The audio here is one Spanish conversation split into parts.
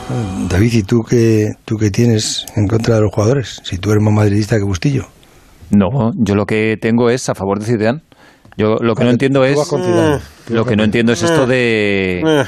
David, ¿y tú qué tienes en contra de los jugadores? Si tú eres más madridista que Bustillo. No, yo lo que tengo es a favor de Zidane. Yo lo que no entiendo es esto de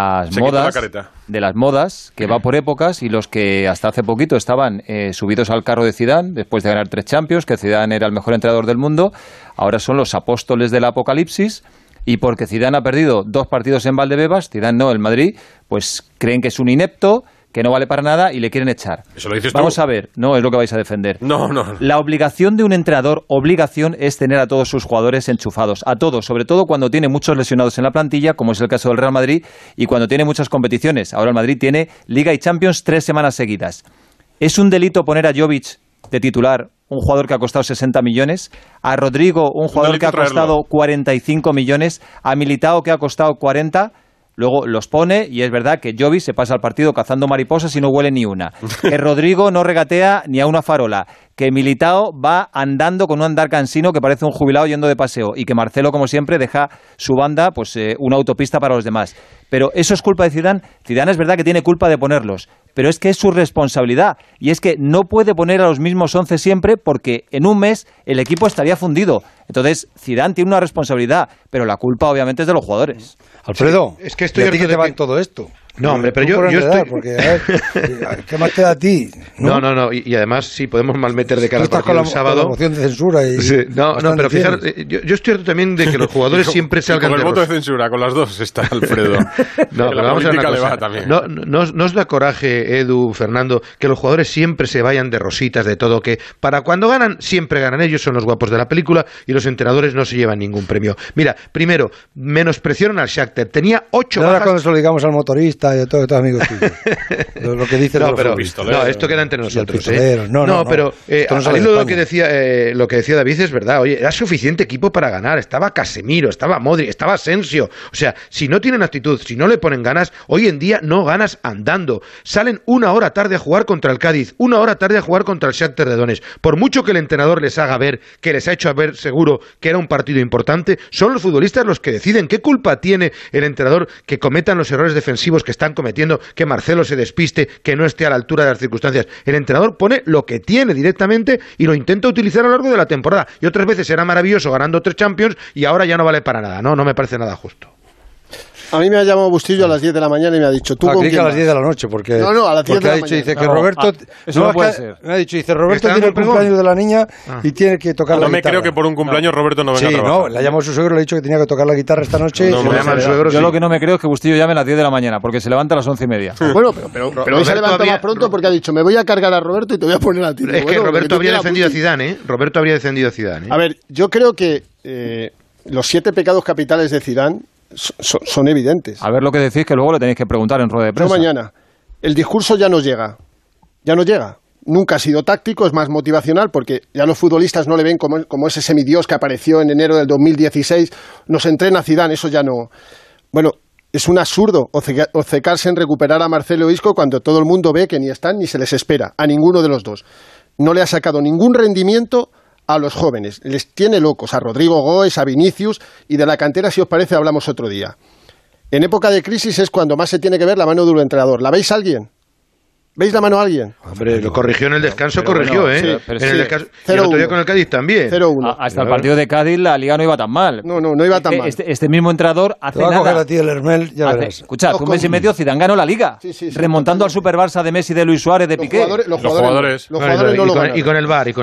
las modas que va por épocas, y los que hasta hace poquito estaban subidos al carro de Zidane después de ganar 3 Champions, que Zidane era el mejor entrenador del mundo, ahora son los apóstoles del apocalipsis, y porque Zidane ha perdido 2 partidos en Valdebebas, Zidane no, el Madrid, pues creen que es un inepto, que no vale para nada y le quieren echar. ¿Eso lo dices Vamos tú? a ver, no es lo que vais a defender. No. La obligación de un entrenador, es tener a todos sus jugadores enchufados, a todos, sobre todo cuando tiene muchos lesionados en la plantilla, como es el caso del Real Madrid, y cuando tiene muchas competiciones. Ahora el Madrid tiene Liga y Champions 3 semanas seguidas. ¿Es un delito poner a Jovic de titular, un jugador que ha costado 60 millones, a Rodrigo, un jugador que ha costado 45 millones, a Militao, que ha costado 40? Luego los pone, y es verdad que Jovic se pasa el partido cazando mariposas y no huele ni una. Que Rodrigo no regatea ni a una farola. Que Militao va andando con un andar cansino que parece un jubilado yendo de paseo. Y que Marcelo, como siempre, deja su banda una autopista para los demás. Pero eso es culpa de Zidane. Zidane es verdad que tiene culpa de ponerlos, pero es que es su responsabilidad. Y es que no puede poner a los mismos 11 siempre, porque en un mes el equipo estaría fundido. Entonces Zidane tiene una responsabilidad, pero la culpa obviamente es de los jugadores. Alfredo, sí, es que estoy ¿y a ti qué te va en todo esto? No, hombre, pero yo estoy... Porque, a ver, ¿qué más te da a ti? No. Y además, sí, podemos malmeter de cara al partido del sábado. Con la moción de censura y... Sí, no, pero fíjate, yo estoy harto también de que los jugadores siempre salgan con el voto de censura, con las dos está Alfredo. No, pero vamos a ver una cosa. No os da coraje, Edu, Fernando, que los jugadores siempre se vayan de rositas, de todo, que para cuando ganan, siempre ganan ellos, son los guapos de la película, y los entrenadores no se llevan ningún premio. Mira, primero, menospreciaron al Shakhtar, tenía 8 bajas... Ahora cuando se lo digamos al motorista y a todos amigos tuyos. Lo que dice esto queda entre nosotros. Pero lo que decía David es verdad. Oye, era suficiente equipo para ganar. Estaba Casemiro, estaba Modric, estaba Asensio. O sea, si no tienen actitud, si no le ponen ganas, hoy en día no ganas andando. Salen 1 hora tarde a jugar contra el Cádiz, 1 hora tarde a jugar contra el Shakhtar de Donetsk. Por mucho que el entrenador les haga ver, que les ha hecho ver seguro que era un partido importante, son los futbolistas los que deciden. ¿Qué culpa tiene el entrenador que cometan los errores defensivos que están cometiendo, que Marcelo se despiste, que no esté a la altura de las circunstancias? El entrenador pone lo que tiene directamente y lo intenta utilizar a lo largo de la temporada. Y otras veces era maravilloso ganando 3 Champions y ahora ya no vale para nada. No me parece nada justo. A mí me ha llamado Bustillo a las 10 de la mañana y me ha dicho, ¿tú con quién a las vas? 10 de la noche, porque... No, a las 10 de la mañana. Dice que Roberto... eso no puede ser. Me ha dicho, Roberto tiene el cumpleaños de la niña y tiene que tocar la guitarra. No me creo que por un cumpleaños Roberto no venga a trabajar. Sí, le ha llamado a su suegro, le ha dicho que tenía que tocar la guitarra esta noche. Yo lo que no me creo es que Bustillo llame a las 10 de la mañana, porque se levanta a las 11:30. Bueno, pero hoy se levanta más pronto porque ha dicho, me voy a cargar a Roberto y te voy a poner a ti. Es que Roberto habría defendido a Zidane, Roberto habría defendido a Zidane. A ver, yo creo que los 7 pecados capitales de Zidane son evidentes. A ver lo que decís, que luego le tenéis que preguntar en rueda de prensa. No mañana. El discurso ya no llega. Nunca ha sido táctico, es más motivacional, porque ya los futbolistas no le ven como ese semidios que apareció en enero del 2016. Nos entrena Zidane, eso ya no... Bueno, es un absurdo obcecarse en recuperar a Marcelo Isco cuando todo el mundo ve que ni están ni se les espera, a ninguno de los dos. No le ha sacado ningún rendimiento a los jóvenes, les tiene locos, a Rodrigo Goes, a Vinicius, y de la cantera, si os parece, hablamos otro día. En época de crisis es cuando más se tiene que ver la mano de un entrenador. ¿La veis a alguien? ¿Veis la mano a alguien? Hombre, lo corrigió en el descanso, corrigió, ¿eh? Sí, en el descanso. Y el otro día con el Cádiz también. 0-1. Hasta el partido de Cádiz la Liga no iba tan mal. No iba tan mal. Este mismo entrenador hace nada. Te va a coger a ti el Hermel, ya verás. Escuchad, un mes y medio Zidane ganó la Liga. Sí, remontando al Super Barça de Messi, de Luis Suárez, de Piqué. Los jugadores no lo ganan. Y con el VAR,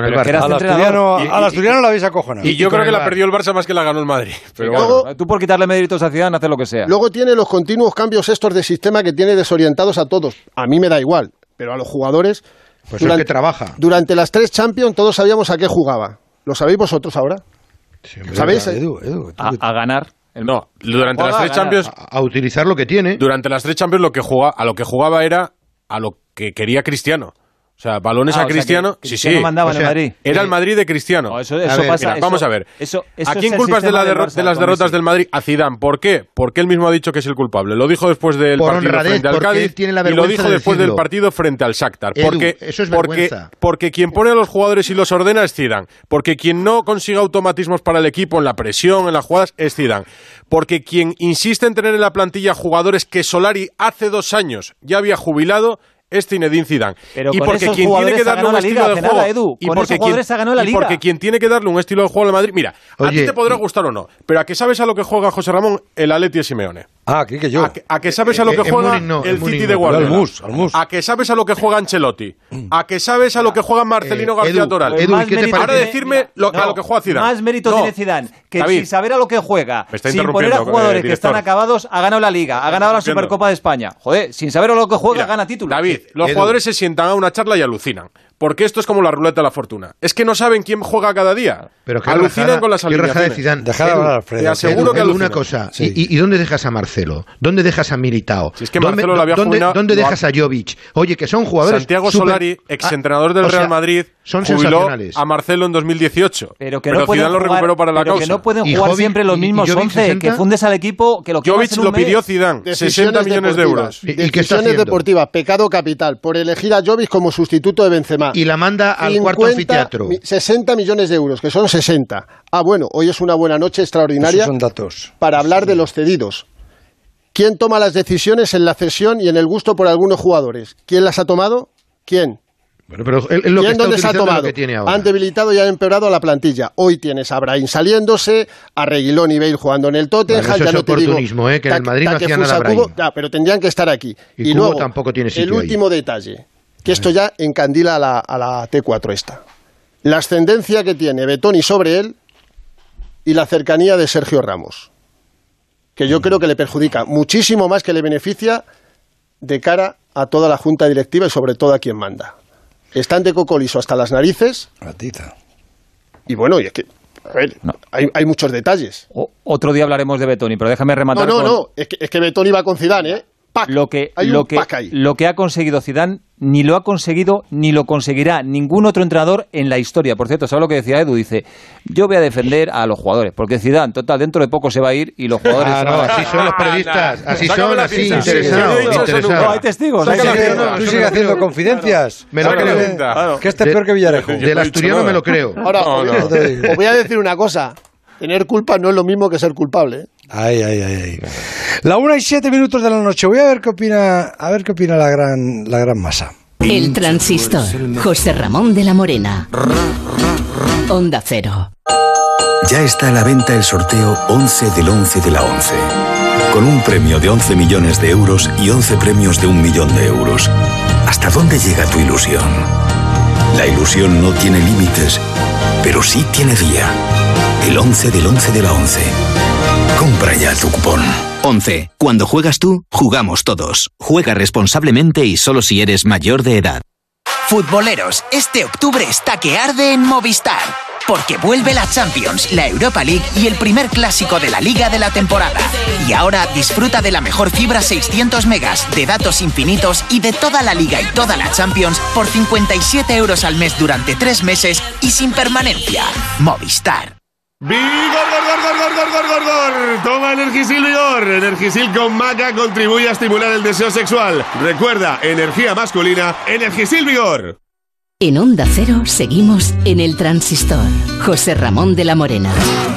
Al asturiano la habéis acojonado. Y yo creo que la perdió el Barça más que la ganó el Madrid. Pero bueno, tú por quitarle méritos a Zidane haces lo que sea. Luego tiene los continuos cambios estos de sistema que tiene desorientados a todos. A mí me da igual. Pero a los jugadores... Pues es que trabaja. Durante las 3 Champions todos sabíamos a qué jugaba. ¿Lo sabéis vosotros ahora? Sí, ¿Sabéis? Edu, a ganar. No, durante las 3 Champions... A utilizar lo que tiene. Durante las 3 Champions a lo que jugaba era a lo que quería Cristiano. O sea, balones a Cristiano. Que Cristiano mandaba en el Madrid. Era el Madrid de Cristiano. No, eso pasa. Mira, vamos a ver. ¿A quién culpas de las derrotas del Madrid? A Zidane. ¿Por qué? Porque él mismo ha dicho que es el culpable. Lo dijo después del partido frente al Cádiz y lo dijo después del partido frente al Shakhtar. Eso es vergüenza. Porque quien pone a los jugadores y los ordena es Zidane. Porque quien no consigue automatismos para el equipo en la presión, en las jugadas, es Zidane. Porque quien insiste en tener en la plantilla jugadores que Solari hace 2 años ya había jubilado es Zinedine Zidane. Pero y porque quien tiene que darle un estilo de juego y porque quien tiene que darle un estilo de juego al Madrid, mira, a ti te podrá gustar o no, pero a que sabes a lo que juega José Ramón, el Atleti de Simeone. Creí que yo. A que sabes a lo que juega el City de Guardiola. A que sabes a lo que juega Ancelotti. A que sabes a lo que juega Marcelino García Toral. Ahora decirme a lo que juega Zidane. Más mérito tiene Zidane que sin saber a lo que juega, sin poner a jugadores que están acabados, ha ganado la Liga, ha ganado la Supercopa de España. Joder, sin saber a lo que juega, gana títulos. David, los jugadores se sientan a una charla y alucinan. Porque esto es como la ruleta de la fortuna. Es que no saben quién juega cada día. Pero alucinan con las alineaciones. Te aseguro que una cosa. Sí. ¿Y dónde dejas a Marcelo? ¿Dónde dejas a Militao? Si es que Marcelo lo había jugado. ¿Dónde dejas a Jovic? Oye, que son jugadores. Santiago Solari, exentrenador del Real Madrid, son jubiló a Marcelo en 2018. Pero Zidane lo recuperó para la causa. Que no pueden jugar siempre los mismos 11. Que fundes al equipo. Que lo Jovic lo pidió Zidane. 60 millones de euros. ¿Y qué está haciendo? Deportivas, pecado capital, por elegir a Jovic como sustituto de Benzema. Y la manda al cuarto anfiteatro. 60 millones de euros, que son 60. Bueno, hoy es una buena noche extraordinaria. Esos son datos. Para hablar de los cedidos. ¿Quién toma las decisiones en la cesión y en el gusto por algunos jugadores? ¿Quién las ha tomado? ¿Quién? Bueno, pero lo ¿Quién que dónde se ha tomado? Han debilitado y han empeorado a la plantilla. Hoy tienes a Brahim saliéndose, a Reguilón y Bale jugando en el Tottenham. Bueno, eso ya es no te oportunismo, digo, que en el Madrid no hacía nada Brahim. Pero tendrían que estar aquí. Y luego, tampoco tiene sitio el último detalle, que esto ya encandila a la T4 esta. La ascendencia que tiene Betoni sobre él y la cercanía de Sergio Ramos, que yo creo que le perjudica muchísimo más que le beneficia de cara a toda la junta directiva y sobre todo a quien manda. Están de cocoliso hasta las narices. Ratita. Y bueno, y es que, a ver, hay muchos detalles. Otro día hablaremos de Betoni, pero déjame rematar. Es que Betoni va con Zidane, ¿eh? Lo que ha conseguido Zidane ni lo ha conseguido ni lo conseguirá ningún otro entrenador en la historia. Por cierto, ¿sabes lo que decía Edu? Dice, yo voy a defender a los jugadores, porque Zidane, total, dentro de poco se va a ir y los jugadores... así son los periodistas, así interesados. No, hay testigos. Tú sigues haciendo confidencias. Me lo creo. Que este es peor que Villarejo. Del asturiano me lo creo. Ahora, os voy a decir una cosa. Tener culpa no es lo mismo que ser culpable. Ay. La 1:07 de la noche. Voy a ver qué opina la gran masa. El Transistor. José Ramón de la Morena. Onda Cero. Ya está a la venta el sorteo 11 del 11 de la 11. Con un premio de 11 millones de euros y 11 premios de 1 millón de euros. ¿Hasta dónde llega tu ilusión? La ilusión no tiene límites, pero sí tiene día. El 11 del 11 de la 11. Compra ya tu cupón. 11. Cuando juegas tú, jugamos todos. Juega responsablemente y solo si eres mayor de edad. Futboleros, este octubre está que arde en Movistar. Porque vuelve la Champions, la Europa League y el primer clásico de la Liga de la temporada. Y ahora disfruta de la mejor fibra 600 megas, de datos infinitos y de toda la Liga y toda la Champions por 57 euros al mes durante 3 meses y sin permanencia. Movistar. ¡Vigor! Toma Energisil Vigor. Energisil con maca contribuye a estimular el deseo sexual. Recuerda, energía masculina, Energisil Vigor. En Onda Cero seguimos en el Transistor. José Ramón de la Morena.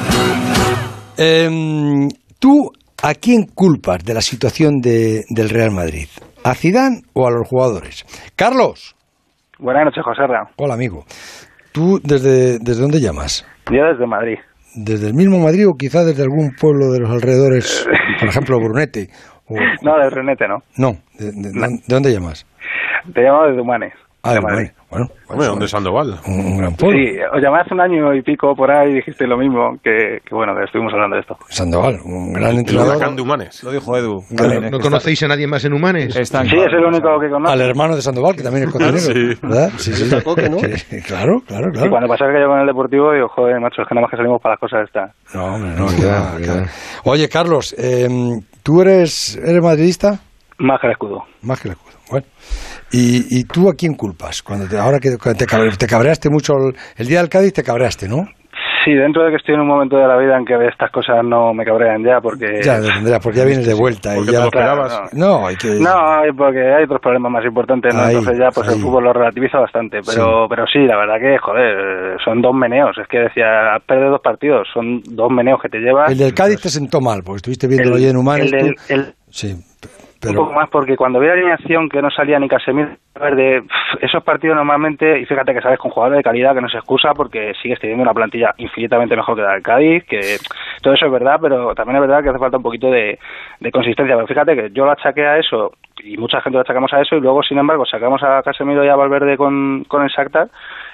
¿Tú a quién culpas de la situación del Real Madrid? ¿A Zidane o a los jugadores? Carlos. Buenas noches, José Ramón. Hola, amigo. ¿Tú desde dónde llamas? Yo desde Madrid. ¿Desde el mismo Madrid o quizás desde algún pueblo de los alrededores? Por ejemplo, Brunete. No, de Brunete no. No, ¿de dónde llamas? Te llamo desde Humanes. De Madrid. Bueno, ¿dónde es Sandoval? Un gran pueblo. Sí, os llamé hace un año y pico por ahí y dijiste lo mismo, que bueno, que estuvimos hablando de esto. Sandoval, un gran entrenador. De Humanes. Lo dijo Edu. ¿No conocéis a nadie más en Humanes? Sí, es el único que conozco. Al hermano de Sandoval, que también es cocinero. Sí. ¿Verdad? Sí. ¿no? Claro. Y cuando pasaba que yo con el Deportivo, digo, joder, macho, es que nada más que salimos para las cosas estas. No, hombre, no. Oye, Carlos, ¿tú eres madridista? Más que el escudo. Más que el escudo. Bueno. ¿Y tú a quién culpas? Ahora que te cabreaste mucho el día del Cádiz, te cabreaste, ¿no? Sí, dentro de que estoy en un momento de la vida en que estas cosas no me cabrean ya, porque... Ya, porque ya vienes de vuelta. Porque y ya te lo esperabas. No, hay que... No, porque hay otros problemas más importantes, ¿no? Entonces ya pues el fútbol lo relativiza bastante. Pero sí, la verdad que, joder, son 2 meneos. Es que decía, has perdido 2 partidos, son 2 meneos que te llevas. El del Cádiz te sentó mal, porque estuviste viéndolo ahí en Humanes. Sí. Un poco más porque cuando vi la alineación que no salía ni Casemiro Verde, esos partidos normalmente, y fíjate que sabes con jugadores de calidad que no se excusa porque sigues teniendo una plantilla infinitamente mejor que la del Cádiz, que todo eso es verdad, pero también es verdad que hace falta un poquito de consistencia. Pero fíjate que yo lo achaqué a eso, y mucha gente lo achacamos a eso, y luego sin embargo sacamos a Casemiro y a Valverde con el Shakhtar,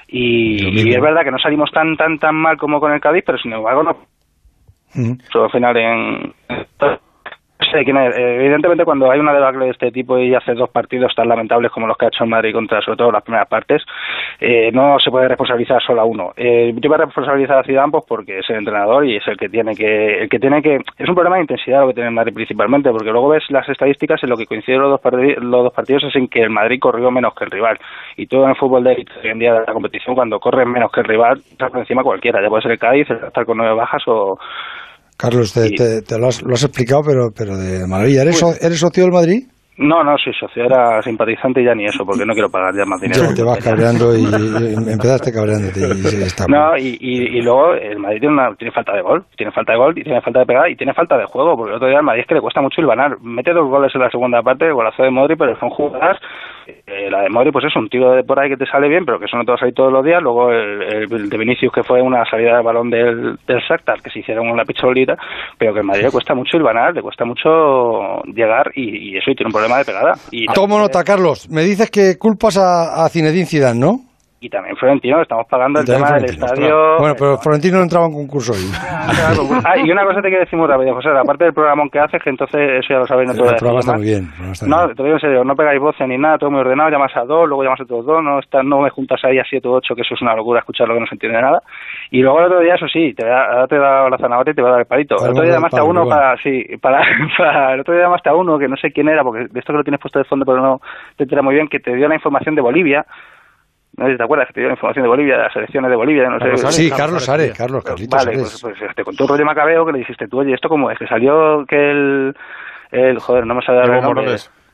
y es verdad que no salimos tan mal como con el Cádiz, pero sin embargo no. Pero al final sé quién es. Evidentemente cuando hay una debacle de este tipo y hace 2 partidos tan lamentables como los que ha hecho el Madrid contra sobre todo las primeras partes, no se puede responsabilizar solo a uno. Yo voy a responsabilizar a Zidane pues porque es el entrenador y es el que tiene que es un problema de intensidad lo que tiene el Madrid principalmente, porque luego ves las estadísticas en lo que coinciden los dos partidos es en que el Madrid corrió menos que el rival, y todo en el fútbol de élite hoy en día de la competición, cuando corres menos que el rival estás por encima cualquiera, ya puede ser el Cádiz, estar con 9 bajas o... Carlos, te lo has explicado, pero de maravilla. ¿Eres socio del Madrid? No, soy socio, era simpatizante y ya ni eso, porque no quiero pagar ya más dinero. Ya te vas cabreando y empezaste cabreándote y está. No, y luego el Madrid tiene falta de gol, y tiene falta de pegada y tiene falta de juego, porque el otro día al Madrid es que le cuesta mucho hilvanar. Mete 2 goles en la segunda parte, el golazo de Modric, pero son jugadas. La de Modric, pues es un tiro de por ahí que te sale bien, pero que eso no te va a salir todos los días. Luego el de Vinicius, que fue una salida de balón del Shakhtar, que se hicieron una pistolita, pero que al Madrid le cuesta mucho hilvanar, le cuesta mucho llegar y eso, y tiene un problema de pegada. Tomo nota, Carlos. Me dices que culpas a Zinedine Zidane, ¿no? Y también Florentino, estamos pagando el tema del estadio. Bueno, pero Florentino no entraba en concurso hoy. Y una cosa te quiero decir muy rápido, José, aparte del programón que haces, que entonces eso ya lo sabéis, no te voy a decir. El programa está muy bien. No, te digo en serio, no pegáis voces ni nada, todo muy ordenado, llamas a 2, luego llamas a otros 2, no me juntas ahí a 7 o 8, que eso es una locura escuchar lo que no se entiende nada. Y luego el otro día, eso sí, ahora te he dado la zanahoria y te voy a dar el palito. El otro día llamaste a uno el otro día llamaste a uno, que no sé quién era, porque de esto que lo tienes puesto de fondo, pero no te entera muy bien, que te dio la información de Bolivia. No sé si te acuerdas que te dio la información de Bolivia, de las elecciones de Bolivia, no sé. Sí, Carlos Ares, Carlitos Vale, pues te contó un rollo macabeo que le dijiste tú, oye, ¿esto cómo es? Que salió que joder, no me sale el nombre.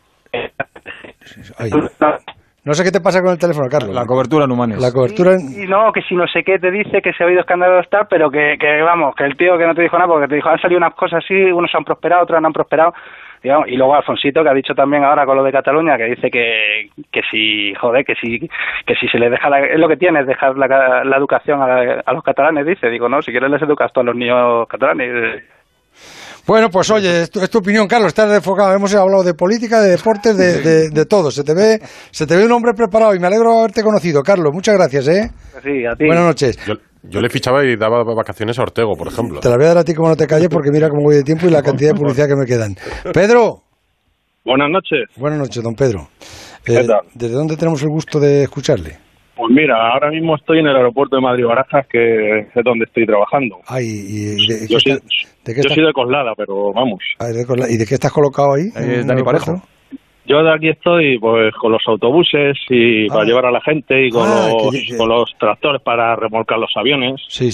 No sé qué te pasa con el teléfono, Carlos. La cobertura en Humanes. La cobertura y no, que si no sé qué te dice, que se ha habido escándalos tal, pero que vamos, que el tío que no te dijo nada, porque te dijo, han salido unas cosas así, unos han prosperado, otros no han prosperado. Digamos, y luego Alfonsito, que ha dicho también ahora con lo de Cataluña, que dice que si se les deja es lo que tiene, es dejar la educación a los catalanes, dice. Digo, no, si quieres les educas tú a los niños catalanes. Bueno, pues oye, es tu opinión, Carlos, estás enfocado. Hemos hablado de política, de deportes, de todo. Se te ve un hombre preparado y me alegro de haberte conocido, Carlos. Muchas gracias, ¿eh? Sí, a ti. Buenas noches. Yo le fichaba y daba vacaciones a Ortego, por ejemplo. Te la voy a dar a ti como no te calles, porque mira cómo voy de tiempo y la cantidad de publicidad que me quedan. Pedro. Buenas noches. Buenas noches, don Pedro. ¿Qué tal? ¿Desde dónde tenemos el gusto de escucharle? Pues mira, ahora mismo estoy en el aeropuerto de Madrid-Barajas, que es donde estoy trabajando. Yo soy de Coslada, pero vamos. ¿Y de qué estás colocado ahí? Dani Parejo. Yo de aquí estoy pues con los autobuses y para llevar a la gente y con los tractores para remolcar los aviones. Sí.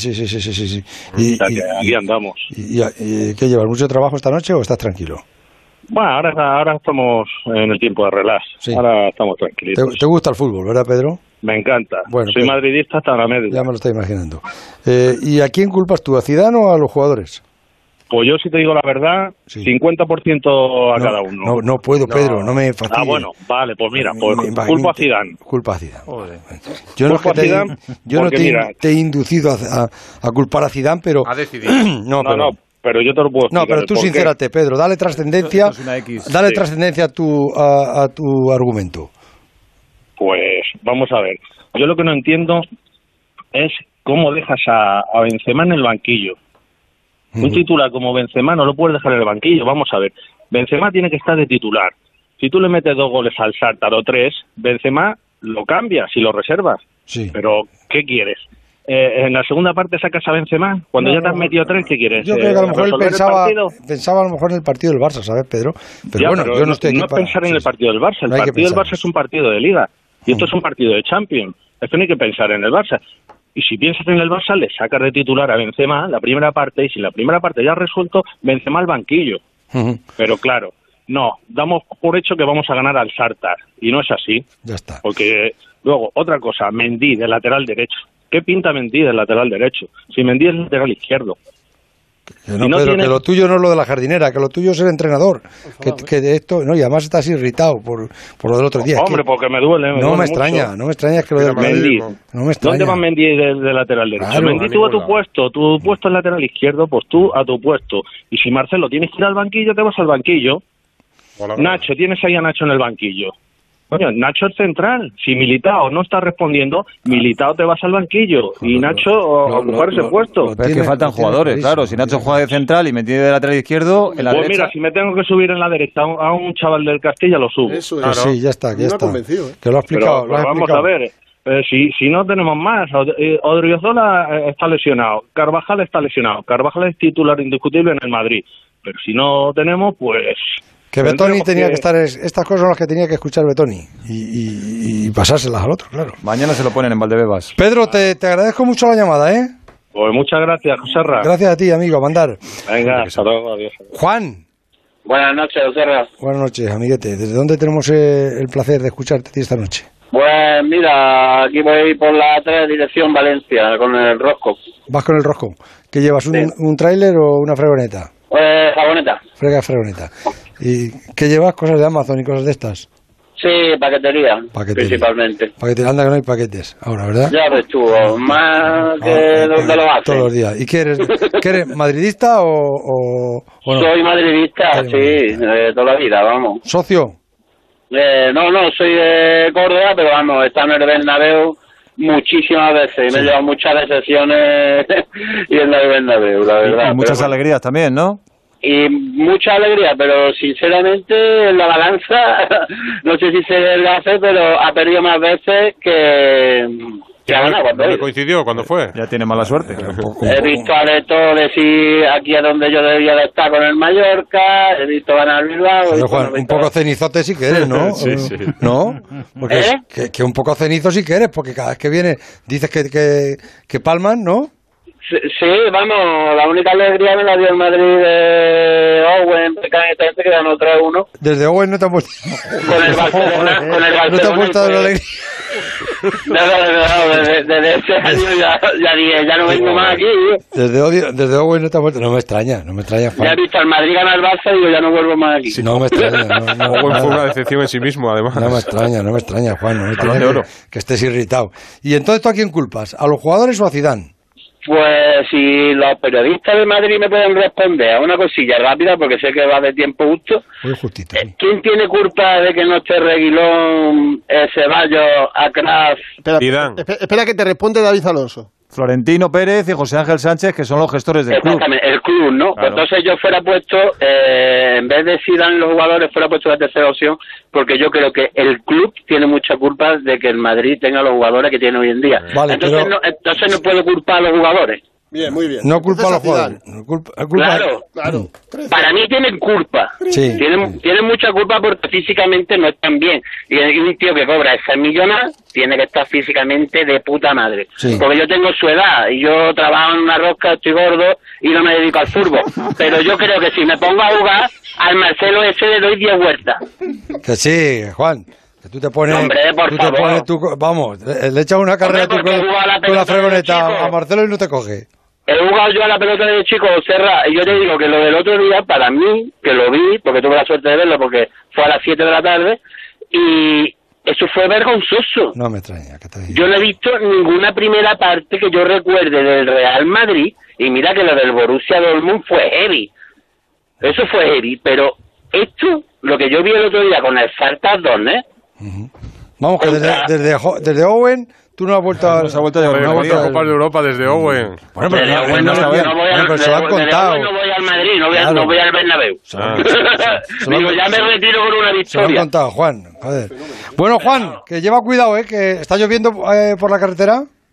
Y aquí andamos. ¿Y qué llevas? ¿Mucho trabajo esta noche o estás tranquilo? Bueno, ahora estamos en el tiempo de relax. Sí. Ahora estamos tranquilitos. ¿Te gusta el fútbol, verdad, Pedro? Me encanta. Bueno, soy madridista hasta la media. Ya me lo estoy imaginando. ¿Y a quién culpas tú? ¿A Zidane o a los jugadores? Pues yo, si te digo la verdad, 50% a cada uno. No puedo, Pedro, no me fastidies. Bueno, vale, pues mira, culpa a Zidane. Culpa a Zidane. Yo no te he inducido a culpar a Zidane, pero... Ha decidido. Pero yo te lo puedo explicar. No, pero tú sincérate, Pedro, dale trascendencia, trascendencia a tu argumento. Pues vamos a ver. Yo lo que no entiendo es cómo dejas a Benzema en el banquillo. Un titular como Benzema no lo puedes dejar en el banquillo. Vamos a ver. Benzema tiene que estar de titular. Si tú le metes 2 goles al Shakhtar o 3, Benzema lo cambias y lo reservas. Sí. Pero, ¿qué quieres? en la segunda parte sacas a Benzema, cuando ya te has metido 3, ¿qué quieres? Yo creo que a lo mejor él pensaba a lo mejor en el partido del Barça, ¿sabes, Pedro? Pero bueno, yo no estoy aquí no es pensar en el partido del Barça, el partido del Barça es un partido de Liga, y esto es un partido de Champions, es que no hay que pensar en el Barça. Y si piensas en el Barça, le sacas de titular a Benzema la primera parte, y si la primera parte ya ha resuelto, Benzema al banquillo. Pero claro, no, damos por hecho que vamos a ganar al Shakhtar, y no es así. Ya está. Porque luego, otra cosa, Mendy, de lateral derecho. ¿Qué pinta Mendy del lateral derecho? Si Mendy es lateral izquierdo. Que no, Pedro, que lo tuyo no es lo de la jardinera, que lo tuyo es el entrenador. Que de esto, no, y además estás irritado por lo del otro día. Hombre, porque me duele. No me extraña es que lo del Mendy. No me extraña. ¿Dónde va Mendy de lateral derecho? Claro, Mendy, tú a tu puesto es lateral izquierdo, pues tú a tu puesto. Y si Marcelo tienes que ir al banquillo, te vas al banquillo. Nacho, tienes ahí a Nacho en el banquillo. Coño, Nacho es central. Si Militao no está respondiendo, Militao te vas al banquillo. Y Nacho a ocupar ese puesto. Pero es que faltan jugadores, claro. Si Nacho juega de central y Mendy de lateral izquierdo, en la pues derecha... mira, si me tengo que subir en la derecha a un chaval del Castilla, lo subo. Eso es. Claro. Sí, ya está. Que lo ha explicado. Pero vamos a ver. Si no tenemos más, Odriozola está lesionado, Carvajal está lesionado, Carvajal es titular indiscutible en el Madrid. Pero si no tenemos, pues... Que Betoni tenía que estar... Estas cosas son las que tenía que escuchar Betoni y pasárselas al otro, claro. Mañana se lo ponen en Valdebebas. Pedro, te agradezco mucho la llamada, ¿eh? Pues muchas gracias, Joserra. Gracias a ti, amigo, a mandar. Venga, hasta luego, adiós. Juan. Buenas noches, Joserra. Buenas noches, amiguete. ¿Desde dónde tenemos el placer de escucharte esta noche? Pues mira, aquí voy por la 3, dirección Valencia, con el Rosco. ¿Vas con el Rosco? ¿Qué llevas, un tráiler o una fregoneta? Fregoneta. Fregoneta. ¿Y qué llevas? ¿Cosas de Amazon y cosas de estas? Sí, paquetería, principalmente. Anda que no hay paquetes ahora, ¿verdad? Ya ves tú, más que donde lo hacen. Todos los días. ¿Y qué eres madridista o no? Soy madridista, sí, toda la vida, vamos. ¿Socio? No, soy de Córdoba, pero vamos, he estado en el Bernabéu muchísimas veces, y me he llevado muchas decepciones y en el Bernabéu, la verdad. Y muchas alegrías también, ¿no? Y mucha alegría, pero sinceramente la balanza, no sé si se desgace, pero ha perdido más veces que ha ganado. ¿Dónde coincidió? ¿Cuándo fue? Ya tiene mala suerte. He visto a Leto decir aquí es donde yo debía de estar con el Mallorca, he visto ganar Bilbao. Juan, un poco cenizote si que eres, ¿no? Sí. ¿No? Porque que un poco cenizo si que eres, porque cada vez que viene dices que palman, ¿no? Sí, vamos, la única alegría me la dio el Madrid de Owen, que ganó 3-1. Desde Owen no te has puesto... Con el Barcelona. No te has puesto de la alegría. No, desde ese año ya dije, ya no vengo más aquí. Desde Owen no te has puesto... No me extraña, Juan. Ya he visto al Madrid ganar el Barça y digo, ya no vuelvo más aquí. Sí, no me extraña. Owen fue una decepción en sí mismo, además. No me extraña, Juan. No me extraña que estés irritado. ¿Y entonces tú a quién culpas? ¿A los jugadores o a Zidane? Pues si los periodistas de Madrid me pueden responder a una cosilla rápida, porque sé que va de tiempo justo. Muy justito. ¿Quién tiene culpa de que no esté Reguilón, Ceballos, Acraf? Espera que te responde David Alonso. Florentino Pérez y José Ángel Sánchez, que son los gestores del club. Exactamente, el club, ¿no? Claro. Entonces yo fuera puesto, en vez de Zidane los jugadores, fuera puesto la tercera opción, porque yo creo que el club tiene mucha culpa de que el Madrid tenga los jugadores que tiene hoy en día. Vale, entonces no puedo culpar a los jugadores. Bien, muy bien. No culpa a los jugadores. Claro. Para mí tienen culpa. Sí. Tienen mucha culpa porque físicamente no están bien. Y un tío que cobra esa millonada tiene que estar físicamente de puta madre. Sí. Porque yo tengo su edad y yo trabajo en una rosca, estoy gordo y no me dedico al fútbol. Pero yo creo que si me pongo a jugar, al Marcelo ese le doy 10 vueltas. Que sí, Juan. Que tú te pones... Hombre, por favor. Vamos, le echas una carrera con la fregoneta a Marcelo y no te coge. He jugado yo a la pelota de chico, Serra, y yo te digo que lo del otro día, para mí, que lo vi, porque tuve la suerte de verlo, porque fue a las 7 de la tarde, y eso fue vergonzoso. No me extraña, que te diga. Yo no he visto ninguna primera parte que yo recuerde del Real Madrid, y mira que lo del Borussia Dortmund fue heavy. Eso fue heavy, pero esto, lo que yo vi el otro día con el Shakhtar Donetsk... Vamos, que desde Owen... Tú no has vuelto a Copa de Europa desde Owen. Bueno, pero se lo han contado. No voy al Madrid, no voy al Bernabéu. Digo, ya me retiro con una victoria. Se lo han contado, Juan. Joder. Bueno, Juan, que lleva cuidado, que está lloviendo por la carretera.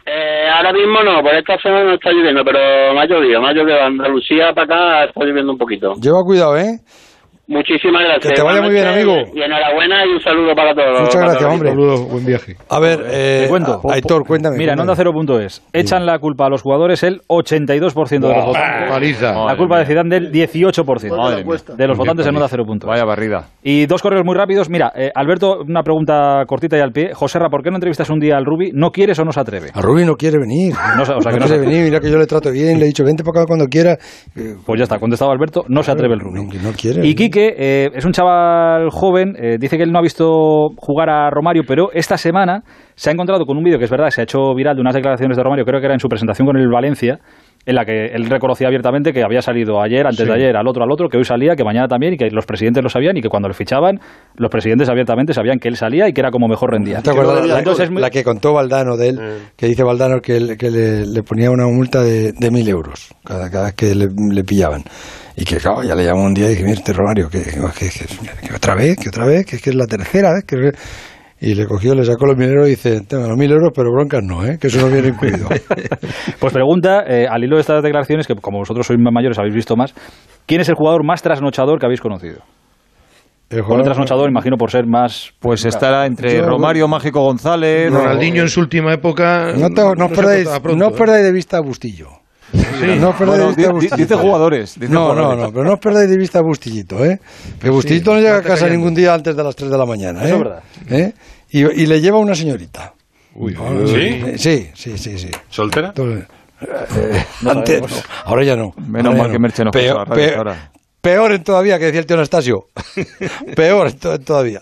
Ahora mismo no, por esta zona no está lloviendo, pero me ha llovido. Andalucía para acá está lloviendo un poquito. Lleva cuidado, ¿eh? Muchísimas gracias. Que te vaya muy bien, amigo. Y enhorabuena y un saludo para todos. Muchas gracias, hombre. Saludos, buen viaje. A ver, te cuento. Aitor, cuéntame. Mira, en Onda Cero.es echan la culpa a los jugadores el 82% de los votantes. Paliza. La culpa de Zidane del 18% de los votantes en Onda Cero.es. Vaya barrida. Y dos correos muy rápidos. Mira, Alberto, una pregunta cortita y al pie. Joserra, ¿por qué no entrevistas un día al Rubi? ¿No quieres o no se atreve? A Rubi no quiere venir. No quiere venir. Mira que yo le trato bien. Le he dicho, vente para acá cuando quiera. Pues ya está, contestado Alberto. No se atreve el Rubi. No quiere. Y Quique es un chaval joven, dice que él no ha visto jugar a Romario, pero esta semana se ha encontrado con un vídeo que es verdad, se ha hecho viral de unas declaraciones de Romario, creo que era en su presentación con el Valencia, en la que él reconocía abiertamente que había salido ayer, antes de ayer, al otro, que hoy salía, que mañana también, y que los presidentes lo sabían, y que cuando le fichaban, los presidentes abiertamente sabían que él salía y que era como mejor rendía. ¿Te acuerdas la que contó Valdano de él? Que dice Valdano que le ponía una multa de 1.000 euros cada vez que le pillaban. Y que, claro, ya le llamó un día y dije, mira, Romario, que otra vez, que es la tercera vez. Y le cogió, le sacó los 1.000 euros y dice, tengo los 1.000 euros, pero broncas no, que eso no viene incluido. Pues pregunta, al hilo de estas declaraciones, que como vosotros sois más mayores, habéis visto más, ¿quién es el jugador más trasnochador que habéis conocido? Con trasnochador, imagino, por ser más... Pues estará entre Romario, Mágico González... Ronaldinho en su última época... No os perdáis de vista a Bustillo. Sí. No os perdáis de vista a Bustillo. Dice jugadores. No, pero no os perdáis de vista a Bustillito, Que Bustillito no llega a casa ningún día antes de las 3 de la mañana, Eso es verdad. Y le lleva una señorita. ¿Sí? Sí. ¿Soltera? Antes, no. Ahora ya no. Menos mal que Merche no escucha la radio ahora. Peor en todavía, que decía el tío Anastasio. Peor todavía.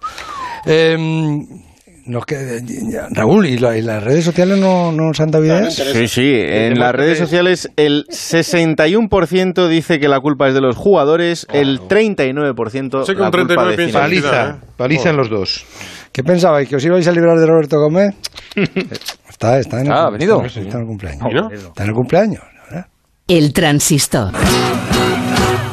Raúl, ¿y las redes sociales no se han dado ideas? Sí. En las redes sociales el 61% dice que la culpa es de los jugadores, el 39% la culpa de Zidane. Paliza en los dos. ¿Qué pensabais? ¿Que os ibais a librar de Roberto Gómez? Está en el venido. Está en el cumpleaños. Está en el cumpleaños, ¿verdad? El transistor.